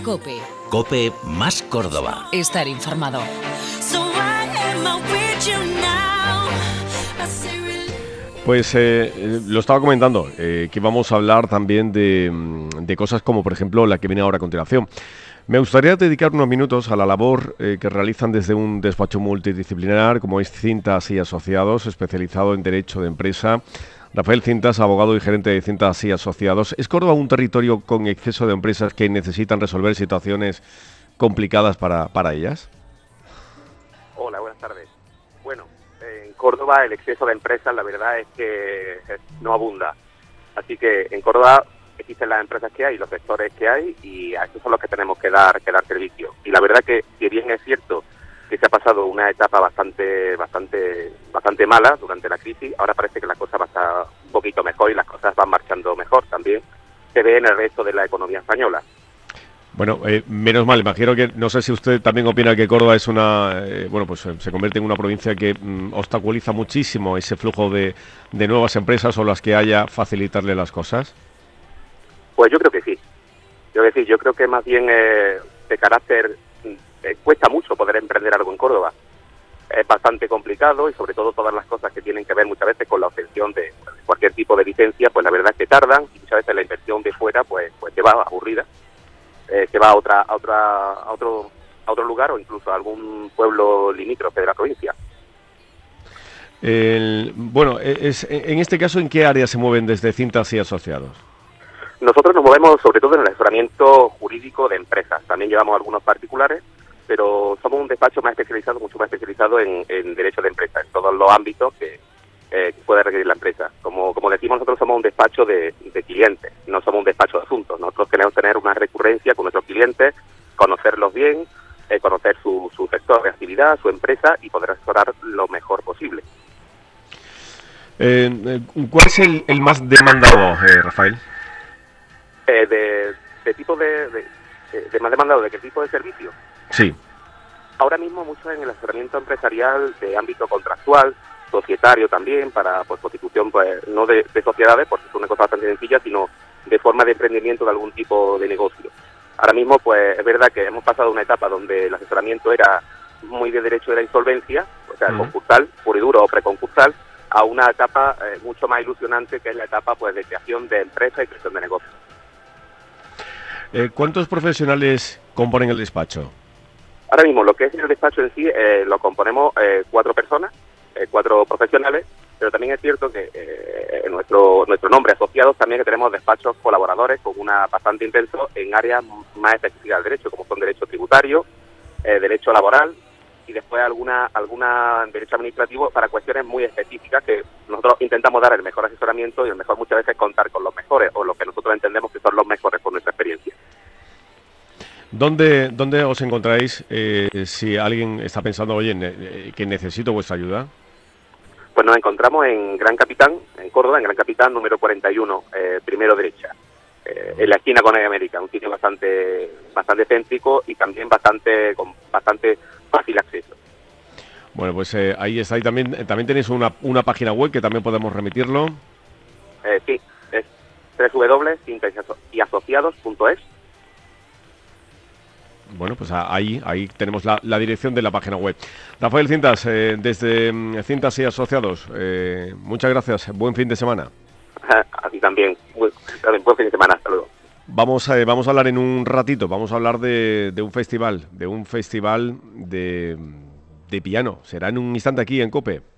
COPE. COPE más Córdoba. Estar informado. Pues lo estaba comentando, que vamos a hablar también de cosas como, por ejemplo, la que viene ahora a continuación. Me gustaría dedicar unos minutos a la labor que realizan desde un despacho multidisciplinar como es Cintas y Asociados, especializado en Derecho de Empresa. Rafael Cintas, abogado y gerente de Cintas y Asociados. ¿Es Córdoba un territorio con exceso de empresas que necesitan resolver situaciones complicadas para ellas? Hola, buenas tardes. Bueno, en Córdoba el exceso de empresas la verdad es que no abunda. Así que en Córdoba existen las empresas que hay, los sectores que hay, y a esos son los que tenemos que dar servicio. Y la verdad que, si bien es cierto que se ha pasado una etapa bastante mala durante la crisis, ahora parece que la cosa va a estar un poquito mejor y las cosas van marchando mejor también. Se ve en el resto de la economía española. Bueno, menos mal, imagino que, no sé si usted también opina que Córdoba es se convierte en una provincia que obstaculiza muchísimo ese flujo de nuevas empresas o las que haya, facilitarle las cosas. Pues yo creo que sí. Yo creo que más bien de carácter cuesta mucho poder emprender algo en Córdoba. Es bastante complicado y sobre todo todas las cosas que tienen que ver muchas veces con la obtención de cualquier tipo de licencia, pues la verdad es que tardan y muchas veces la inversión de fuera pues te va aburrida. Se va a otro lugar o incluso a algún pueblo limítrofe de la provincia. En este caso, ¿en qué área se mueven desde Cintas y Asociados? Nosotros nos movemos sobre todo en el asesoramiento jurídico de empresas. También llevamos algunos particulares, pero somos un despacho mucho más especializado en derecho de empresa, en todos los ámbitos que puede requerir la empresa. Como decimos, nosotros somos un despacho de clientes, no somos un despacho de asuntos. Nosotros queremos tener una recurrencia con nuestros clientes, conocerlos bien, conocer su sector de actividad, su empresa y poder asesorar lo mejor posible. ¿Cuál es el más demandado, Rafael? De tipo de más demandado, ¿de qué tipo de servicio? Sí. Ahora mismo mucho en el asesoramiento empresarial de ámbito contractual, societario también, para constitución no de sociedades, porque es una cosa bastante sencilla, sino de forma de emprendimiento de algún tipo de negocio. Ahora mismo pues es verdad que hemos pasado una etapa donde el asesoramiento era muy de derecho de la insolvencia, o sea, concursal, puro y duro o preconcursal, a una etapa mucho más ilusionante, que es la etapa pues de creación de empresas y creación de negocios. ¿Cuántos profesionales componen el despacho? Ahora mismo lo que es el despacho en sí lo componemos 4 personas, 4 profesionales, pero también es cierto que nuestro nombre asociados también que tenemos despachos colaboradores con una bastante intenso en áreas más específicas del derecho, como son derecho tributario, derecho laboral y después alguna derecho administrativo para cuestiones muy específicas que nosotros intentamos dar el mejor asesoramiento y el mejor muchas veces contar con los mejores o lo que nosotros entendemos que son los mejores por nuestra experiencia. ¿Dónde os encontráis si alguien está pensando, oye, que necesito vuestra ayuda? Pues nos encontramos en Gran Capitán, en Córdoba, en Gran Capitán número 41, primero derecha, en la esquina con América, un sitio bastante céntrico y también con bastante fácil acceso. Bueno, pues ahí está. Y también tenéis una página web que también podemos remitirlo. Sí, es www.cintasyasociados.es. Bueno, pues ahí tenemos la dirección de la página web. Rafael Cintas, desde Cintas y Asociados, muchas gracias. Buen fin de semana. A ti también. Buen fin de semana. Hasta luego. Vamos a hablar en un ratito. Vamos a hablar de un festival, de piano. Será en un instante aquí en COPE.